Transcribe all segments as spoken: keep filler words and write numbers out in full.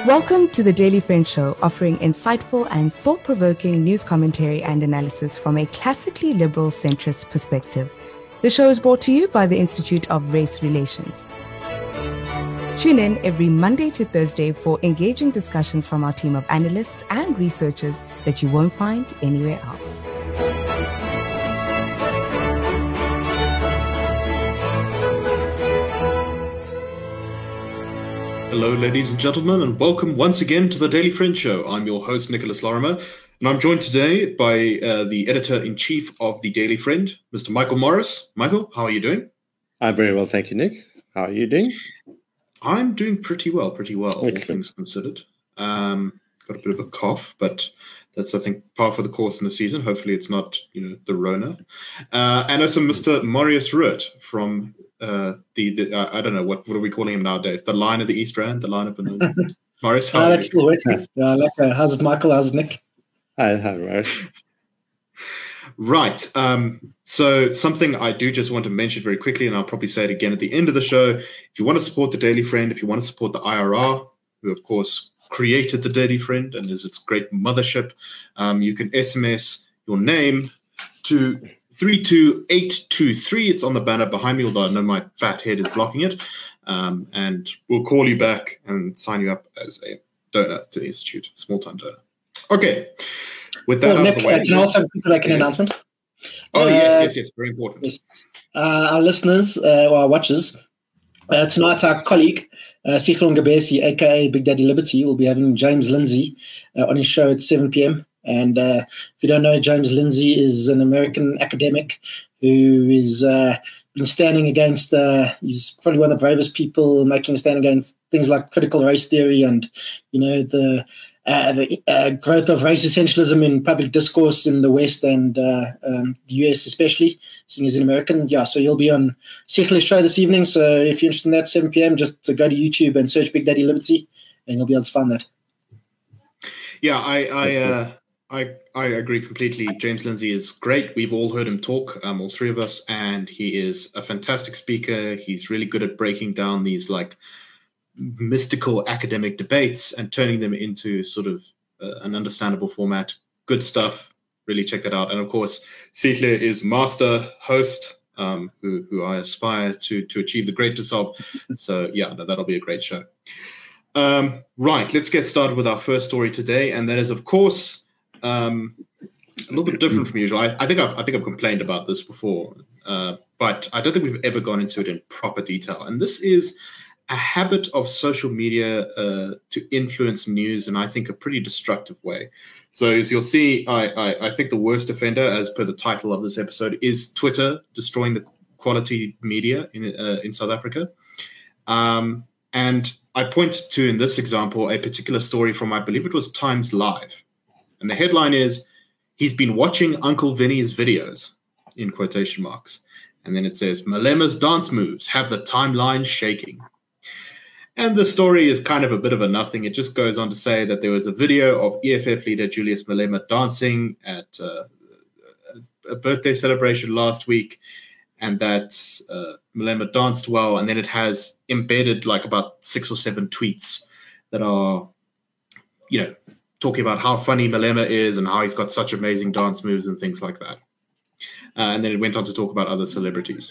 Welcome to the Daily Friend Show, offering insightful and thought-provoking news commentary and analysis from a classically liberal centrist perspective. The show is brought to you by the Institute of Race Relations. Tune in every Monday to Thursday for engaging discussions from our team of analysts and researchers that you won't find anywhere else. Hello, ladies and gentlemen, and welcome once again to the Daily Friend Show. I'm your host, Nicholas Lorimer, and I'm joined today by uh, the editor-in-chief of the Daily Friend, Mister Michael Morris. Michael, how are you doing? I'm very well, thank you, Nick. How are you doing? I'm doing pretty well, pretty well, all Excellent. things considered. Um, got a bit of a cough, but that's, I think, par for the course in the season. Hopefully it's not, you know, the Rona. Uh, and also Mister Marius Rutt from uh, the, the uh, I don't know, what, what are we calling him nowadays? The Lion of the East Rand? The Lion of the Marius, how uh, are that's you? still working. Uh, like, uh, how's it, Michael? How's it, Nick? Hi, hi, Marius. Right. Um, so something I do just want to mention very quickly, and I'll probably say it again at the end of the show. If you want to support the Daily Friend, if you want to support the I R R, who of course created the Daily Friend and is its great mothership, um, you can S M S your name to three two eight two three. It's on the banner behind me, although I know my fat head is blocking it. Um, and we'll call you back and sign you up as a donor to the Institute, small-time donor. Okay. With that Well, out Nick, of the way, I can also make an yeah. announcement. Oh, Uh, yes, yes, yes. Very important. Yes. Uh, our listeners, uh, or our watchers, uh, tonight our colleague, uh, Sikhlo Ngabesi, a k a Big Daddy Liberty, will be having James Lindsay uh, on his show at seven p.m. And uh, if you don't know, James Lindsay is an American academic who is uh, been standing against, uh, he's probably one of the bravest people making a stand against things like critical race theory and, you know, the Uh, the uh, growth of race essentialism in public discourse in the West and uh, um, the U S especially, seeing as an American. Yeah, so you'll be on Sikhlo's show this evening. So if you're interested in that, seven p.m., just to go to YouTube and search Big Daddy Liberty, and you'll be able to find that. Yeah, I I, uh, I I agree completely. James Lindsay is great. We've all heard him talk, um, all three of us, and he is a fantastic speaker. He's really good at breaking down these like mystical academic debates and turning them into sort of uh, an understandable format. Good stuff. Really check that out. And of course, Sikhlo is master host, um, who who I aspire to to achieve the greatness of. So yeah, no, that'll be a great show. Um, right, let's get started with our first story today, and that is, of course, um, a little bit different from usual. I, I think I've I think I've complained about this before, uh, but I don't think we've ever gone into it in proper detail. And this is a habit of social media uh, to influence news, and I think a pretty destructive way. So as you'll see, I, I, I think the worst offender, as per the title of this episode, is Twitter destroying the quality media in uh, in South Africa. Um, and I point to, in this example, a particular story from, I believe it was Times Live. And the headline is, "He's been watching Uncle Vinny's videos," in quotation marks. And then it says, "Malema's dance moves have the timeline shaking." And the story is kind of a bit of a nothing. It just goes on to say that there was a video of E F F leader Julius Malema dancing at uh, a birthday celebration last week, and that uh, Malema danced well, and then it has embedded like about six or seven tweets that are, you know, talking about how funny Malema is and how he's got such amazing dance moves and things like that. Uh, and then it went on to talk about other celebrities.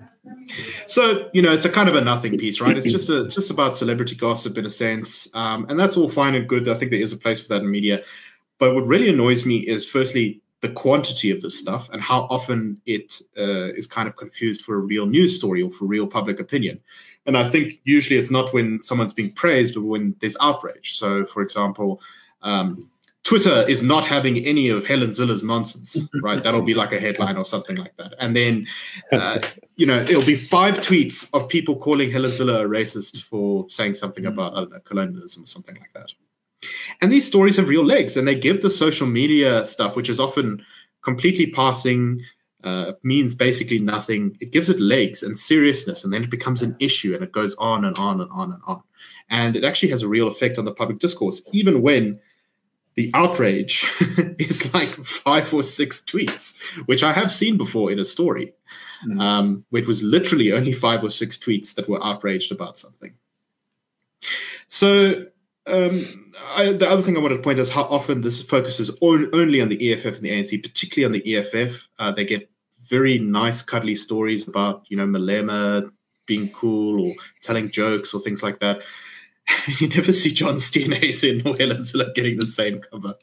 So, you know, it's a kind of a nothing piece, right? It's just a, just about celebrity gossip in a sense. Um, and that's all fine and good. I think there is a place for that in media. But what really annoys me is, firstly, the quantity of this stuff and how often it uh, is kind of confused for a real news story or for real public opinion. And I think usually it's not when someone's being praised, but when there's outrage. So, for example, um, Twitter is not having any of Helen Zilla's nonsense, right? That'll be like a headline or something like that. And then, uh, you know, it'll be five tweets of people calling Helen Zilla a racist for saying something about, I don't know, colonialism or something like that. And these stories have real legs, and they give the social media stuff, which is often completely passing, uh, means basically nothing. It gives it legs and seriousness, and then it becomes an issue, and it goes on and on and on and on. And it actually has a real effect on the public discourse, even when the outrage is like five or six tweets, which I have seen before in a story, mm. um, where it was literally only five or six tweets that were outraged about something. So Um, I, the other thing I wanted to point out is how often this focuses on, only on the E F F and the A N C, particularly on the E F F. Uh, they get very nice, cuddly stories about, you know, Malema being cool or telling jokes or things like that. You never see John Steenhuisen or Helen Zille getting the same cover.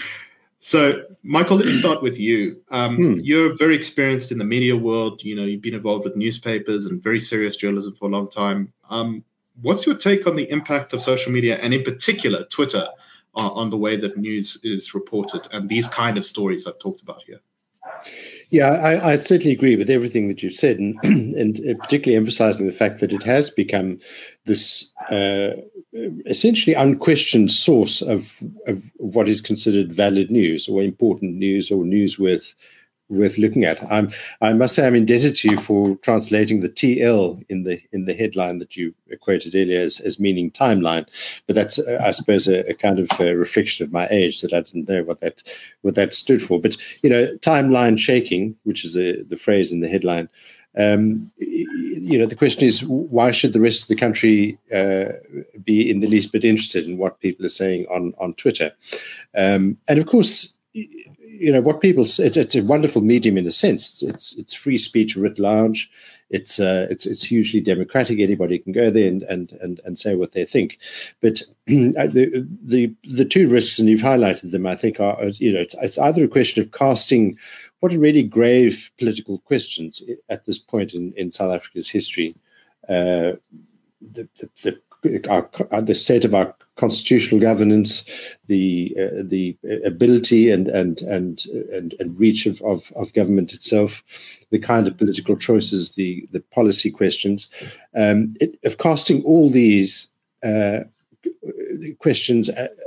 So, Michael, let me start with you. Um, hmm. You're very experienced in the media world. You know, you've been involved with newspapers and very serious journalism for a long time. Um, What's your take on the impact of social media, and in particular Twitter, on, on the way that news is reported and these kind of stories I've talked about here? Yeah, I, I certainly agree with everything that you've said, and, and particularly emphasizing the fact that it has become this uh, essentially unquestioned source of, of what is considered valid news or important news or news worth worth looking at. I'm, I must say I'm indebted to you for translating the T L in the in the headline that you quoted earlier as, as meaning timeline. But that's, uh, I suppose, a, a kind of a reflection of my age that I didn't know what that what that stood for. But, you know, timeline shaking, which is a, the phrase in the headline, um, you know, the question is, why should the rest of the country uh, be in the least bit interested in what people are saying on, on Twitter? Um, and, of course, you know, what people say, it's, it's a wonderful medium in a sense. It's it's, it's free speech writ large. It's uh, it's it's hugely democratic. Anybody can go there and and and, and say what they think. But the the the two risks, and you've highlighted them, I think, are, you know, it's, it's either a question of casting what are really grave political questions at this point in, in South Africa's history, uh, the the the, our, the state of our constitutional governance, the uh, the ability and and and and, and reach of, of, of government itself, the kind of political choices, the the policy questions, um, it, of casting all these uh, questions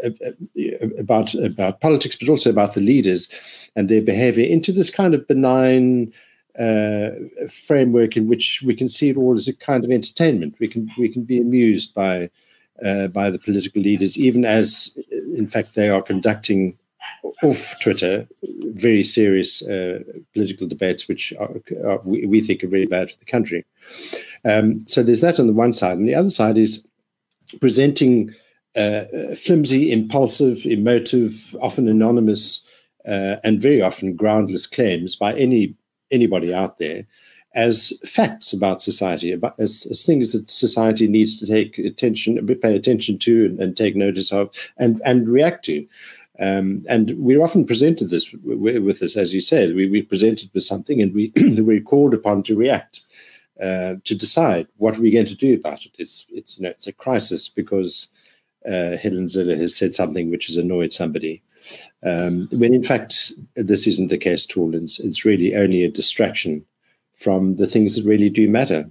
about about politics, but also about the leaders and their behaviour into this kind of benign uh, framework in which we can see it all as a kind of entertainment. We can we can be amused by. Uh, by the political leaders, even as, in fact, they are conducting off Twitter very serious uh, political debates, which are, are, we, we think are very bad for the country. Um, so there's that on the one side. And the other side is presenting uh, flimsy, impulsive, emotive, often anonymous, uh, and very often groundless claims by any anybody out there as facts about society, about, as, as things that society needs to take attention, pay attention to, and, and take notice of, and, and react to. Um, and we're often presented this with this, as you said, we, we're presented with something, and we we're called upon to react, uh, to decide what are we going to do about it. It's it's you know it's a crisis because uh, Helen Zille has said something which has annoyed somebody, um, when in fact this isn't the case at all. It's, it's really only a distraction from the things that really do matter.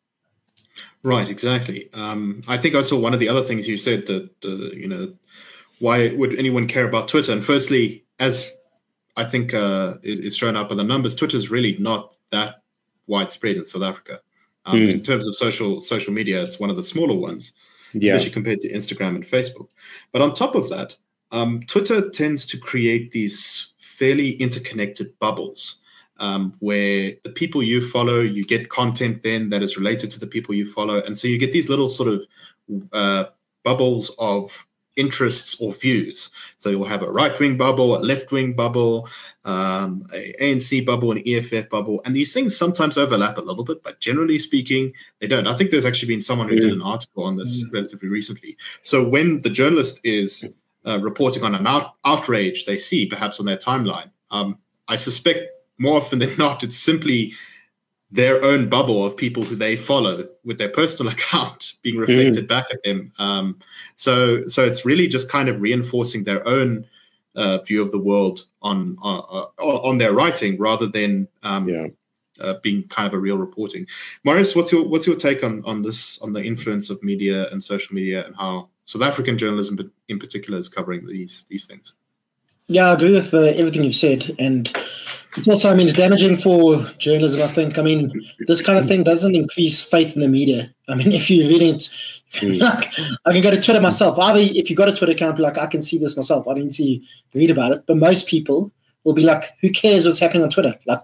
Right, exactly. Um, I think also one of the other things you said that, uh, you know, why would anyone care about Twitter? And firstly, as I think uh, is, is shown up by the numbers, Twitter is really not that widespread in South Africa. Um, mm. In terms of social social media, it's one of the smaller ones, yeah. especially compared to Instagram and Facebook. But on top of that, um, Twitter tends to create these fairly interconnected bubbles. Um, where the people you follow, you get content then that is related to the people you follow. And so you get these little sort of uh, bubbles of interests or views. So you'll have a right-wing bubble, a left-wing bubble, um, a ANC bubble, an E F F bubble. And these things sometimes overlap a little bit, but generally speaking, they don't. I think there's actually been someone who mm. did an article on this mm. relatively recently. So when the journalist is uh, reporting on an out- outrage they see, perhaps on their timeline, um, I suspect more often than not, it's simply their own bubble of people who they follow with their personal account being reflected mm. back at them. Um, so, so it's really just kind of reinforcing their own uh, view of the world on uh, on their writing, rather than um, yeah. uh, being kind of a real reporting. Marius, what's your what's your take on on this, on the influence of media and social media, and how South African journalism in particular is covering these these things? Yeah, I agree with uh, everything you've said, and it's also, I mean, it's damaging for journalism, I think. I mean, this kind of thing doesn't increase faith in the media. I mean, if you're reading it, mm. like, I can go to Twitter myself. Either if you've got a Twitter account, like, I can see this myself. I don't need to read about it. But most people will be like, who cares what's happening on Twitter? Like,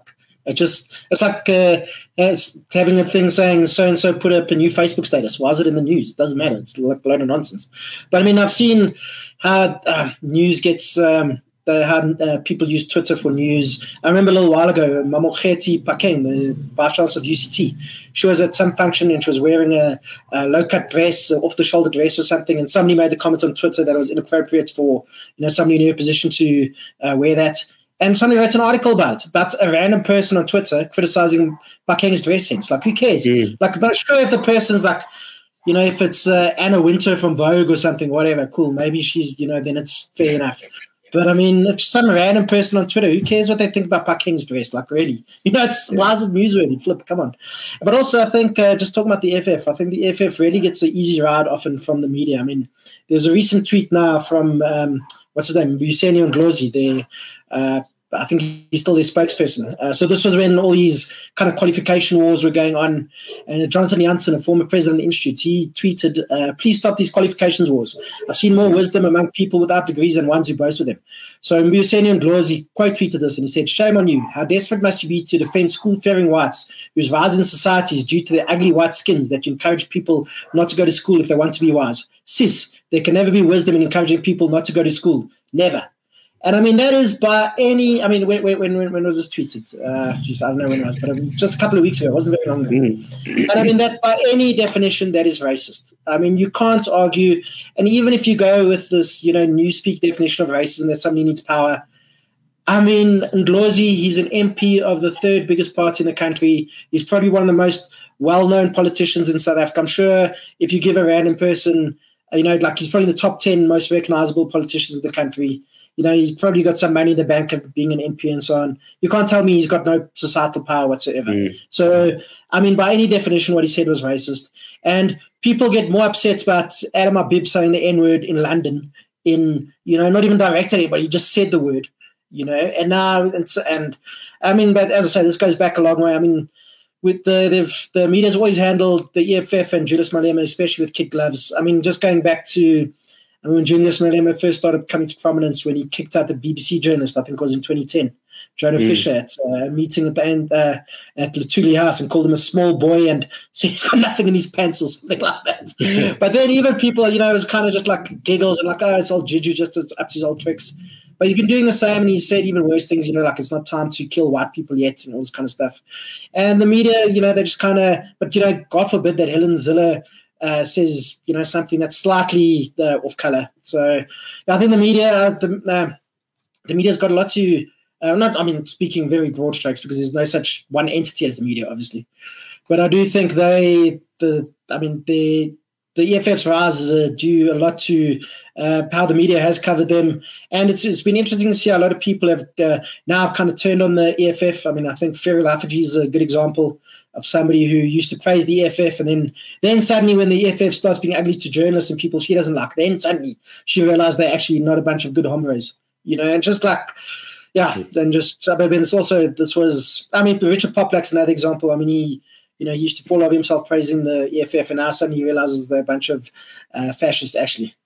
It just, it's like uh, it's having a thing saying so-and-so put up a new Facebook status. Why is it in the news? It doesn't matter. It's like a load of nonsense. But I mean, I've seen how uh, news gets, um, the, how uh, people use Twitter for news. I remember a little while ago, Mamokgeti Phakeng, the Vice Chancellor of U C T, she was at some function and she was wearing a, a low-cut dress, off-the-shoulder dress or something, and somebody made the comment on Twitter that it was inappropriate for, you know, somebody in her position to uh, wear that. And somebody wrote an article about it, about a random person on Twitter criticizing Phakeng's dress sense. Like, who cares? Mm. Like, but sure, if the person's like, you know, if it's uh, Anna Wintour from Vogue or something, whatever, cool. Maybe she's, you know, then it's fair enough. But I mean, if some random person on Twitter, who cares what they think about Phakeng's dress? Like, really? You know, it's, yeah. Why is it newsworthy? Flip, come on. But also, I think, uh, just talking about the F F, I think the F F really gets an easy ride often from the media. I mean, there's a recent tweet now from, um, what's his name, Mbuyiseni Ndlozi, the uh, I think he's still their spokesperson. Uh, so this was when all these kind of qualification wars were going on. And Jonathan Jansen, a former president of the Institute, he tweeted, uh, please stop these qualifications wars. I've seen more wisdom among people without degrees than ones who boast with them. So Mbuyiseni Ndlozi quote tweeted this and he said, shame on you. How desperate must you be to defend school-faring whites whose rise in society is due to their ugly white skins that you encourage people not to go to school if they want to be wise. Sis, there can never be wisdom in encouraging people not to go to school. Never. And I mean, that is by any, I mean, when when when, when was this tweeted? Uh, geez, I don't know when it was, but just a couple of weeks ago. It wasn't very long ago. Mm-hmm. And I mean, that by any definition, that is racist. I mean, you can't argue. And even if you go with this, you know, newspeak definition of racism, that somebody needs power. I mean, Ndlozi, he's an M P of the third biggest party in the country. He's probably one of the most well-known politicians in South Africa. I'm sure if you give a random person, you know, like he's probably in the top ten most recognizable politicians in the country. You know, he's probably got some money in the bank of being an M P and so on. You can't tell me he's got no societal power whatsoever. Mm. So, I mean, by any definition, what he said was racist. And people get more upset about Adam Abib saying the N-word in London in, you know, not even directed anybody. He just said the word, you know. And now, it's, and I mean, but as I say, this goes back a long way. I mean, with the they've, the media's always handled the E F F and Julius Malema, especially with kid gloves. I mean, just going back to, I mean, when Julius Malema first started coming to prominence, when he kicked out the B B C journalist, I think it was in twenty ten, Jonah mm. Fisher, at a meeting at the end uh, at Luthuli House, and called him a small boy and said he's got nothing in his pants or something like that. But then even people, you know, it was kind of just like giggles and like, oh, it's all Juju, just up to his old tricks. But he's been doing the same, and he said even worse things, you know, like it's not time to kill white people yet and all this kind of stuff. And the media, you know, they just kind of, but, you know, God forbid that Helen Zille Uh, says, you know, something that's slightly uh, off color. So I think the media, uh, the, uh, the media's got a lot to, uh, not, I mean, speaking very broad strokes because there's no such one entity as the media, obviously. But I do think they, the, I mean, the, the E F F's rise is uh, due a lot to uh, how the media has covered them. And it's it's been interesting to see how a lot of people have uh, now kind of turned on the E F F. I mean, I think Ferry Lafaji is a good example of somebody who used to praise the E F F, and then then suddenly when the E F F starts being ugly to journalists and people she doesn't like, then suddenly she realized they're actually not a bunch of good hombres, you know, and just like, yeah, then just, but it's also, this was, I mean, Richard Poplak's another example. I mean, he, you know, he used to fall over himself praising the E F F, and now suddenly he realizes they're a bunch of uh, fascists, actually.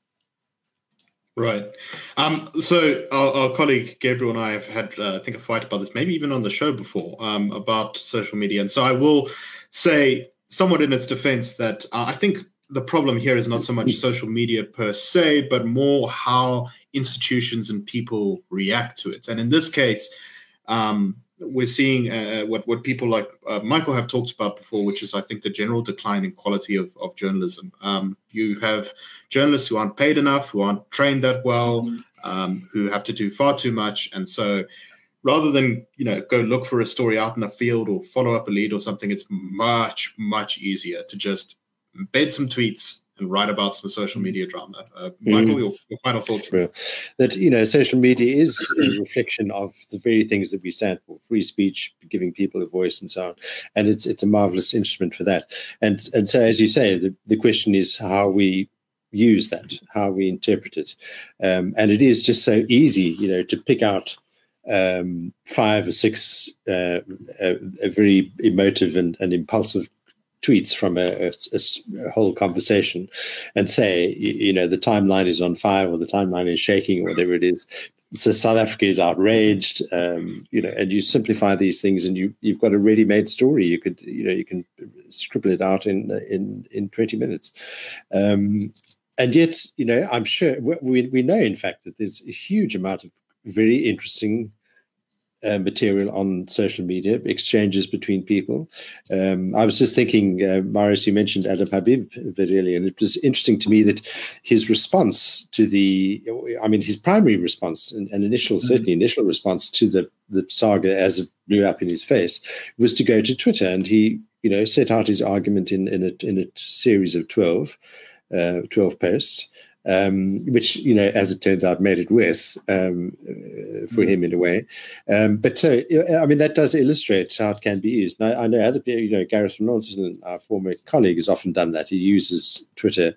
Right. Um, so our, our colleague Gabriel and I have had, uh, I think, a fight about this, maybe even on the show before, um, about social media. And so I will say, somewhat in its defense, that uh, I think the problem here is not so much social media per se, but more how institutions and people react to it. And in this case, um, we're seeing uh, what, what people like uh, Michael have talked about before, which is, I think, the general decline in quality of, of journalism. Um, you have journalists who aren't paid enough, who aren't trained that well, um, who have to do far too much. And so rather than, you know, go look for a story out in a field or follow up a lead or something, it's much, much easier to just embed some tweets and write about some social media drama. Uh, Michael, mm. your, your final thoughts? Well, that, you know, social media is a reflection of the very things that we stand for: free speech, giving people a voice, and so on. And it's it's a marvelous instrument for that. And and so, as you say, the, the question is how we use that, how we interpret it. Um, and it is just so easy, you know, to pick out um, five or six uh, a, a very emotive and, and impulsive tweets from a, a, a whole conversation and say, you, you know, the timeline is on fire or the timeline is shaking or whatever it is. so South Africa is outraged, um, you know, and you simplify these things, and you you've got a ready-made story. You could, you know, you can scribble it out in in in twenty minutes, um, and yet, you know, I'm sure we we know, in fact, that there's a huge amount of very interesting Uh, material on social media, exchanges between people. Um, I was just thinking, uh, Marius, you mentioned Adam Habib a bit earlier, and it was interesting to me that his response to the, I mean, his primary response, and, and initial, mm-hmm. certainly initial response to the, the saga as it blew up in his face, was to go to Twitter, and he, you know, set out his argument in, in, a, in a series of twelve, uh, twelve posts. Um, which, you know, as it turns out, made it worse um, uh, for him in a way. Um, but so, I mean, that does illustrate how it can be used. Now, I know other people, you know, Gareth van Onselen, our former colleague, has often done that. He uses Twitter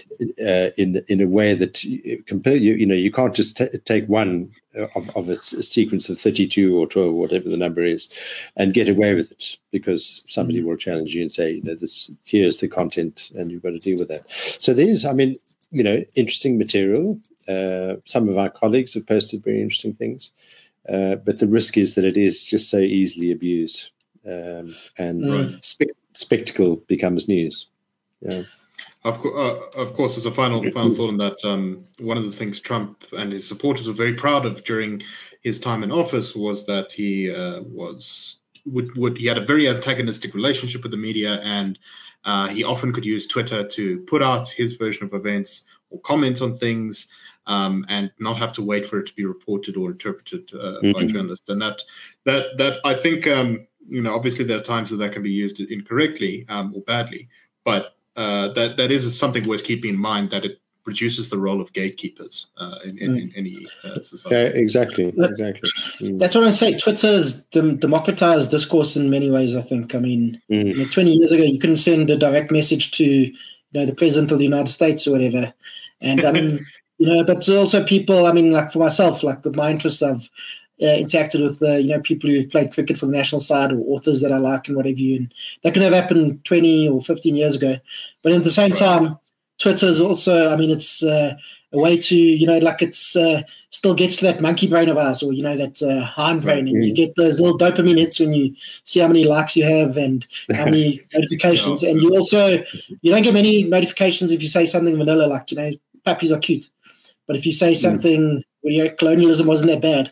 uh, in in a way that compare you, you know, you can't just t- take one of, of a, a sequence of thirty-two or twelve, whatever the number is, and get away with it, because somebody will challenge you and say, you know, this here's the content, and you've got to deal with that. So there's, I mean, you know, interesting material. Uh, some of our colleagues have posted very interesting things, uh, but the risk is that it is just so easily abused, um, and right. spe- spectacle becomes news. Yeah. Of, co- uh, of course, as a final final thought on that, um, one of the things Trump and his supporters were very proud of during his time in office was that he uh, was would, would he had a very antagonistic relationship with the media, and Uh, he often could use Twitter to put out his version of events or comment on things, um, and not have to wait for it to be reported or interpreted uh, mm-hmm. by journalists. And that, that, that I think, um, you know, obviously there are times that that can be used incorrectly um, or badly, but uh, that that is something worth keeping in mind, that it reduces the role of gatekeepers uh, in, in, in any uh, society. Yeah, exactly, exactly. Mm. That's what I say. Twitter has dem- democratized discourse in many ways, I think. I mean, mm. you know, twenty years ago, you couldn't send a direct message to, you know, the president of the United States or whatever. And I mean, you know, but also people, I mean, like for myself, like with my interests, I've uh, interacted with, uh, you know, people who've played cricket for the national side, or authors that I like and whatever. And that could have happened twenty or fifteen years ago. But at the same right. time, Twitter is also, I mean, it's uh, a way to, you know, like it's uh, still gets to that monkey brain of ours, or, you know, that uh, hind brain. Right. And you get those little dopamine hits when you see how many likes you have and how many notifications. Yeah. And you also, you don't get many notifications if you say something vanilla, like, you know, puppies are cute. But if you say something, mm. well, you know, colonialism wasn't that bad,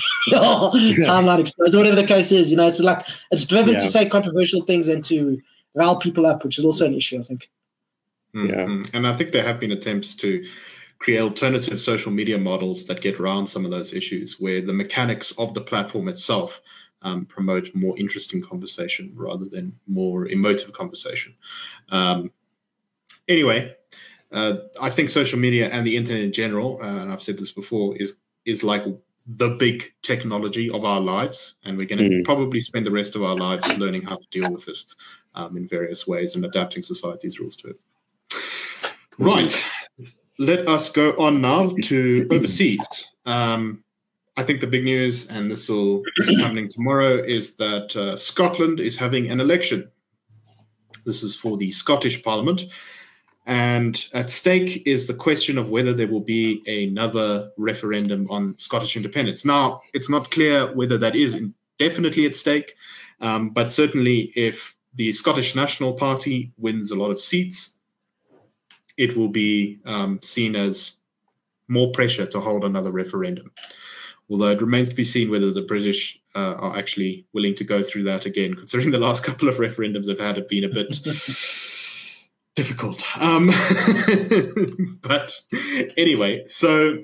oh, timeline explodes, whatever the case is, you know, it's like, it's driven yeah. to say controversial things and to rile people up, which is also an issue, I think. Yeah, and I think there have been attempts to create alternative social media models that get around some of those issues, where the mechanics of the platform itself um, promote more interesting conversation rather than more emotive conversation. Um, anyway, uh, I think social media and the internet in general, uh, and I've said this before, is is like the big technology of our lives, and we're going to mm. probably spend the rest of our lives learning how to deal with it um, in various ways and adapting society's rules to it. Right. Let us go on now to overseas. Um, I think the big news, and this will be happening tomorrow, is that uh, Scotland is having an election. This is for the Scottish Parliament. And at stake is the question of whether there will be another referendum on Scottish independence. Now, it's not clear whether that is definitely at stake, um, but certainly if the Scottish National Party wins a lot of seats, it will be um, seen as more pressure to hold another referendum. Although it remains to be seen whether the British uh, are actually willing to go through that again, considering the last couple of referendums they've had have been a bit difficult. Um, but anyway, so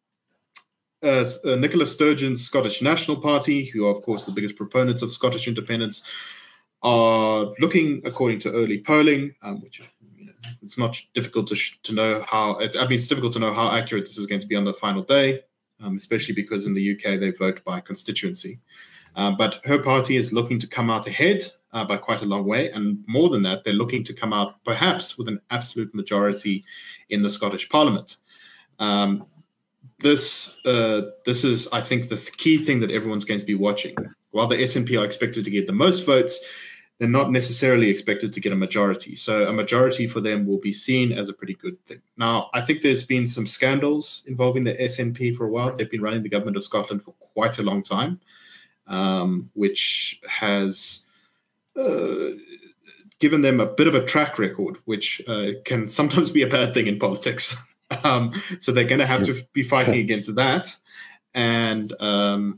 uh, uh, Nicola Sturgeon's Scottish National Party, who are, of course, the biggest proponents of Scottish independence, are looking, according to early polling, um, which it's not difficult to sh- to know how it's. I mean, it's difficult to know how accurate this is going to be on the final day, um, especially because in the U K they vote by constituency. Uh, but her party is looking to come out ahead uh, by quite a long way, and more than that, they're looking to come out perhaps with an absolute majority in the Scottish Parliament. Um, this uh, this is, I think, the th- key thing that everyone's going to be watching. While the S N P are expected to get the most votes, they're not necessarily expected to get a majority. So a majority for them will be seen as a pretty good thing. Now, I think there's been some scandals involving the S N P for a while. They've been running the government of Scotland for quite a long time, um, which has uh, given them a bit of a track record, which uh, can sometimes be a bad thing in politics. um, so they're going to have to be fighting against that. And um,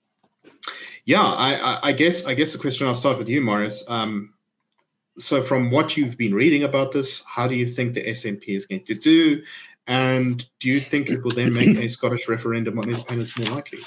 yeah, I, I, I guess I guess the question, I'll start with you, Marius. Um, so from what you've been reading about this, how do you think the S N P is going to do? And do you think it will then make a Scottish referendum on independence more likely?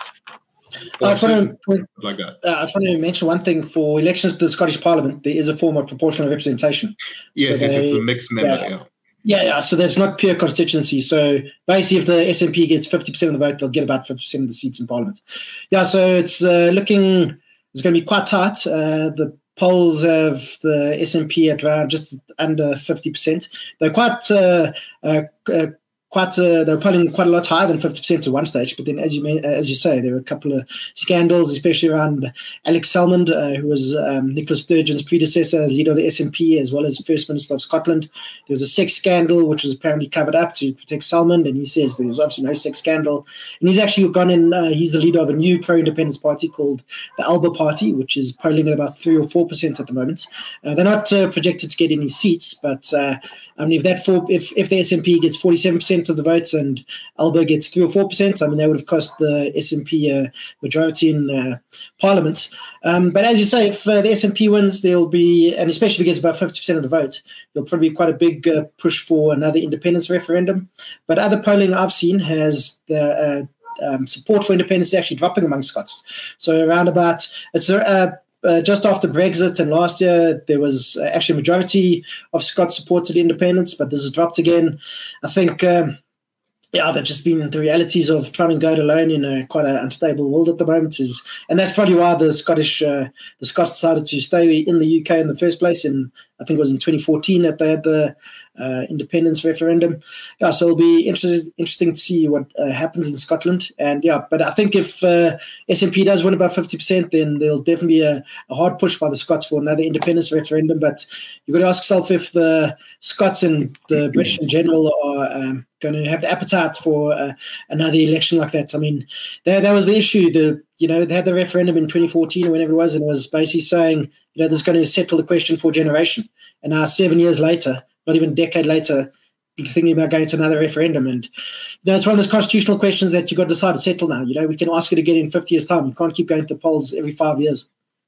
I just want to, like that. Uh, I just want to mention one thing. For elections to the Scottish Parliament, there is a form of proportional representation. Yes, so yes they, it's a mixed member, yeah. yeah. Yeah, yeah, so that's not pure constituency. So basically, if the S N P gets fifty percent of the vote, they'll get about fifty percent of the seats in Parliament. Yeah, so it's uh, looking, it's going to be quite tight. Uh, the polls have the S N P at around just under fifty percent. They're quite, uh, uh, uh, quite, uh, they're polling quite a lot higher than fifty percent at one stage. But then, as you may, as you say, there were a couple of scandals, especially around Alex Salmond, uh, who was um, Nicola Sturgeon's predecessor, leader of the S N P, as well as First Minister of Scotland. There was a sex scandal, which was apparently covered up to protect Salmond, and he says there was obviously no sex scandal. And he's actually gone in, uh, he's the leader of a new pro-independence party called the Alba Party, which is polling at about three or four percent at the moment. Uh, they're not uh, projected to get any seats, but uh, I mean, if that four, if, if the S N P gets forty-seven percent of the votes and Alba gets three or four percent, I mean, that would have cost the S N P a majority in uh, Parliament. Um, but as you say, if uh, the S N P wins, there'll be, and especially if it gets about fifty percent of the vote, there'll probably be quite a big uh, push for another independence referendum. But other polling I've seen has the uh, um, support for independence is actually dropping among Scots. So around about, it's uh, uh, just after Brexit and last year, there was uh, actually a majority of Scots supported independence, but this has dropped again. I think... Um, Yeah, that's just been the realities of trying to go it alone in a quite an unstable world at the moment. Is, and that's probably why the Scottish, uh, the Scots decided to stay in the U K in the first place. And I think it was in twenty fourteen that they had the uh, independence referendum. Yeah, so it'll be interesting, interesting to see what uh, happens in Scotland. And yeah, but I think if uh, S N P does win about fifty percent, then there'll definitely be a, a hard push by the Scots for another independence referendum. But you've got to ask yourself if the Scots and the British in general are um, going to have the appetite for uh, another election like that. I mean, that, that was the issue. The you know they had the referendum in twenty fourteen or whenever it was, and it was basically saying, you know, this is going to settle the question for a generation. And now seven years later, not even a decade later, thinking about going to another referendum. And you know, it's one of those constitutional questions that you've got to decide to settle now. You know, we can ask it again in fifty years' time. You can't keep going to polls every five years.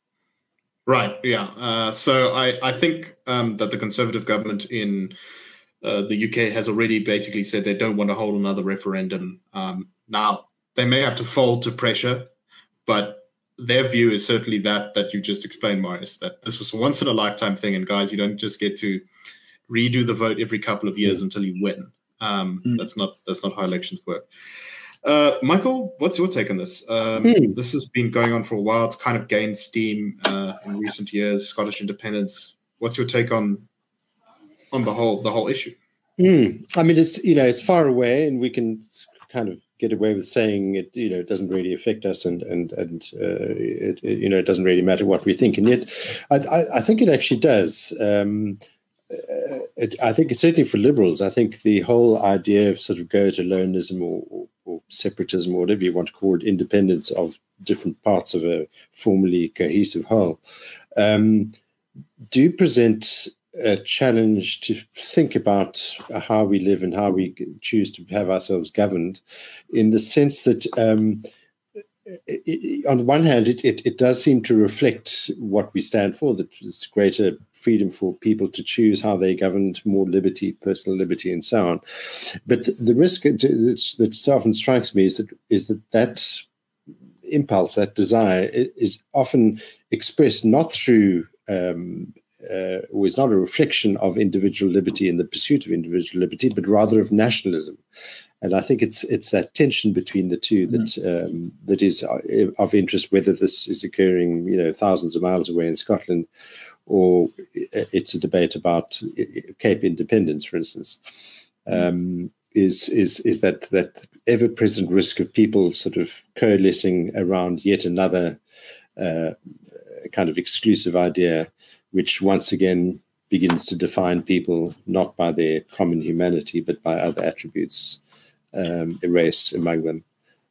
Right. Yeah. Uh, so I, I think um, that the Conservative government in uh, the U K has already basically said they don't want to hold another referendum. Um, now, they may have to fold to pressure, but their view is certainly that that you just explained, Marius, that this was a once in a lifetime thing. And guys, you don't just get to redo the vote every couple of years until you win. Um, mm. That's not that's not how elections work. Uh, Michael, what's your take on this? Um, mm. This has been going on for a while. It's kind of gained steam uh, in recent years. Scottish independence. What's your take on on the whole the whole issue? Mm. I mean, it's you know it's far away, and we can kind of get away with saying it. You know, it doesn't really affect us, and and and uh, it, it, you know, it doesn't really matter what we think. And yet, I, I, I think it actually does. Um, uh, it, I think it's certainly for liberals. I think the whole idea of sort of go-it-aloneism or, or, or separatism, or whatever you want to call it, independence of different parts of a formally cohesive whole, um, do present a challenge to think about how we live and how we choose to have ourselves governed, in the sense that um, it, it, on the one hand, it, it, it does seem to reflect what we stand for, that there's greater freedom for people to choose how they govern, more liberty, personal liberty, and so on. But the, the risk that often strikes me is that is that that impulse, that desire, is often expressed not through um, Uh, was not a reflection of individual liberty and the pursuit of individual liberty, but rather of nationalism. And I think it's it's that tension between the two that um, that is of interest, whether this is occurring, you know, thousands of miles away in Scotland, or it's a debate about Cape Independence, for instance. Um, is is is that that ever-present risk of people sort of coalescing around yet another uh, kind of exclusive idea, which once again begins to define people not by their common humanity, but by other attributes um, erased among them.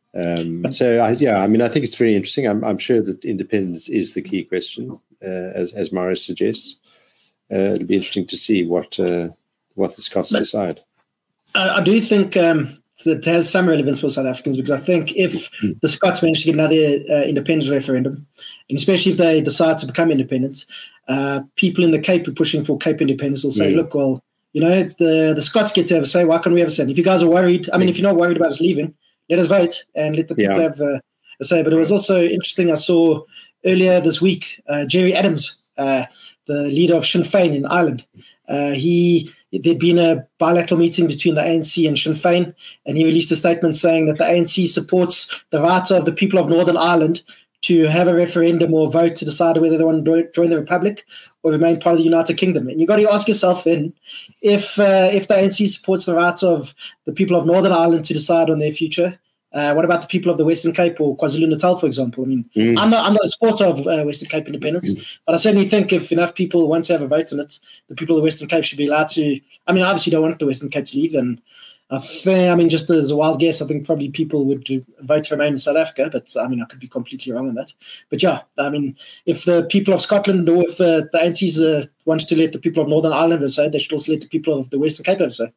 Um, so, I, yeah, I mean, I think it's very interesting. I'm, I'm sure that independence is the key question, uh, as, as Maurice suggests. Uh, it'll be interesting to see what uh, what the Scots but decide. I, I do think um, that has some relevance for South Africans, because I think if mm. the Scots manage to get another uh, independence referendum, and especially if they decide to become independent, uh, people in the Cape who are pushing for Cape independence will say, mm. look, well, you know, the, the Scots get to have a say. Why can't we have a say? And if you guys are worried, I mean, if you're not worried about us leaving, let us vote and let the people yeah. have uh, a say. But it was also interesting. I saw earlier this week, uh, Jerry Adams, uh, the leader of Sinn Féin in Ireland, uh, he there'd been a bilateral meeting between the A N C and Sinn Féin, and he released a statement saying that the A N C supports the right of the people of Northern Ireland to have a referendum or vote to decide whether they want to join the Republic or remain part of the United Kingdom. And you've got to ask yourself then, if uh, if the A N C supports the right of the people of Northern Ireland to decide on their future, uh, what about the people of the Western Cape or KwaZulu-Natal, for example? I mean, mm. I'm not I'm not a supporter of uh, Western Cape independence, mm. but I certainly think if enough people want to have a vote on it, the people of the Western Cape should be allowed to. I mean, obviously don't want the Western Cape to leave, and I, think, I mean, just as a wild guess, I think probably people would vote to remain in South Africa, but I mean, I could be completely wrong on that. But yeah, I mean, if the people of Scotland or if uh, the A N C uh, wants to let the people of Northern Ireland have a say, they should also let the people of the Western Cape have a say.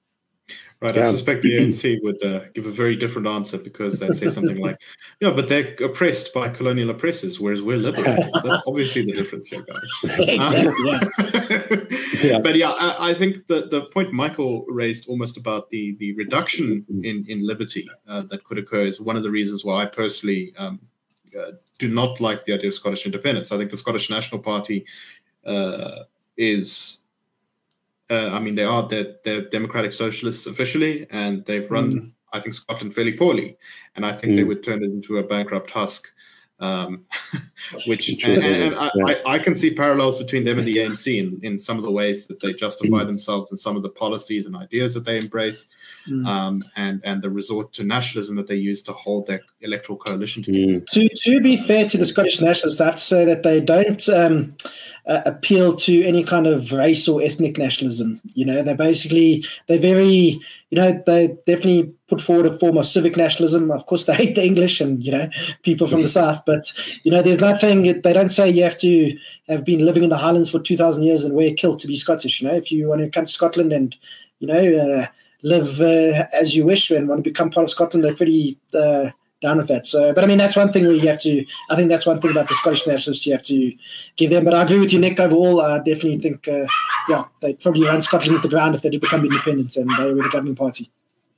Right, yeah. I suspect the A N C would uh, give a very different answer, because they'd say something like, yeah, but they're oppressed by colonial oppressors, whereas we're liberated. That's obviously the difference here, guys. Exactly, um, yeah. yeah. But yeah, I, I think the, the point Michael raised almost about the, the reduction in, in liberty uh, that could occur is one of the reasons why I personally um, uh, do not like the idea of Scottish independence. I think the Scottish National Party uh, is... Uh, I mean, they are they're, they're democratic socialists officially, and they've run, mm. I think, Scotland fairly poorly. And I think mm. they would turn it into a bankrupt husk, um, which and, and, and I, yeah. I, I can see parallels between them and the A N C in, in some of the ways that they justify mm. themselves and some of the policies and ideas that they embrace, mm. um, and and the resort to nationalism that they use to hold their electoral coalition together. Mm. To to be fair to the Scottish nationalists, I have to say that they don't. Um, Uh, appeal to any kind of race or ethnic nationalism. You know, they're basically, they're very, you know, they definitely put forward a form of civic nationalism. Of course, they hate the English and, you know, people from the South. But, you know, there's nothing, they don't say you have to have been living in the Highlands for two thousand years and wear kilt to be Scottish. You know, if you want to come to Scotland and, you know, uh, live uh, as you wish and want to become part of Scotland, they're pretty... Uh, down with that. So, but I mean, that's one thing where you have to, I think that's one thing about the Scottish nationalists you have to give them. But I agree with you, Nick, overall. I definitely think, uh, yeah, they probably run Scotland at the ground if they did become independent and they were the governing party.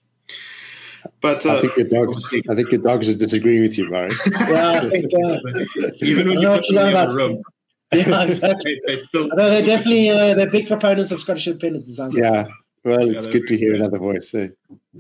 But uh, I think your dogs, I think your dogs are disagreeing with you, Murray. Yeah, I think, uh, even when you put them in the room. Yeah, exactly. they, they still... They're definitely, uh, they're big proponents of Scottish independence, it sounds yeah. like. Well, it's yeah, good to hear another voice. Eh?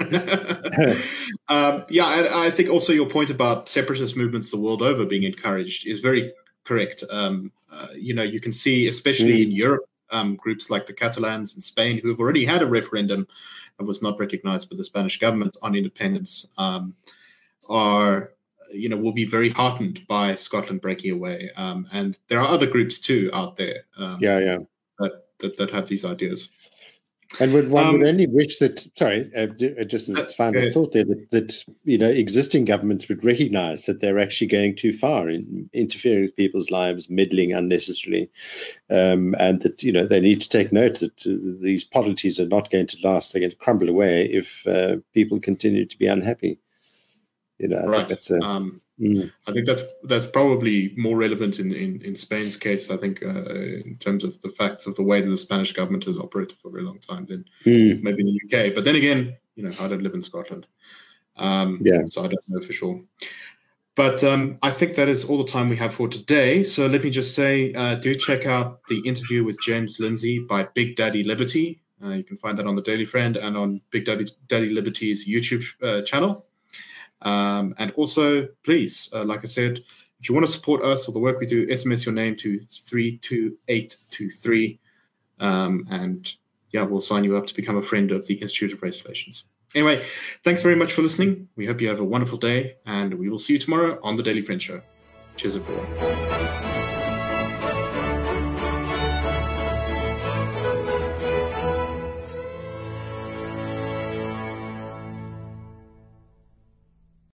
um, yeah, and I think also your point about separatist movements the world over being encouraged is very correct. Um, uh, you know, you can see, especially mm. in Europe, um, groups like the Catalans in Spain, who have already had a referendum that was not recognized by the Spanish government on independence, um, are, you know, will be very heartened by Scotland breaking away. Um, and there are other groups too out there. Um, yeah, yeah, that, that that have these ideas. And would one um, would only wish that, sorry, uh, just a final uh, thought there, that, that, you know, existing governments would recognize that they're actually going too far in interfering with people's lives, meddling unnecessarily, um, and that, you know, they need to take note that uh, these policies are not going to last, they're going to crumble away if uh, people continue to be unhappy. You know, I right. think that's a... Um, Mm. I think that's that's probably more relevant in, in, in Spain's case, I think, uh, in terms of the facts of the way that the Spanish government has operated for a very long time than mm. maybe in the U K. But then again, you know, I don't live in Scotland. Um, yeah. So I don't know for sure. But um, I think that is all the time we have for today. So let me just say, uh, do check out the interview with James Lindsay by Big Daddy Liberty. Uh, you can find that on the Daily Friend and on Big Daddy, Daddy Liberty's YouTube uh, channel. Um, and also, please, uh, like I said, if you want to support us or the work we do, S M S your name to three two eight two three. Um, and yeah, we'll sign you up to become a friend of the Institute of Race Relations. Anyway, thanks very much for listening. We hope you have a wonderful day, and we will see you tomorrow on the Daily Friend Show. Cheers, everyone.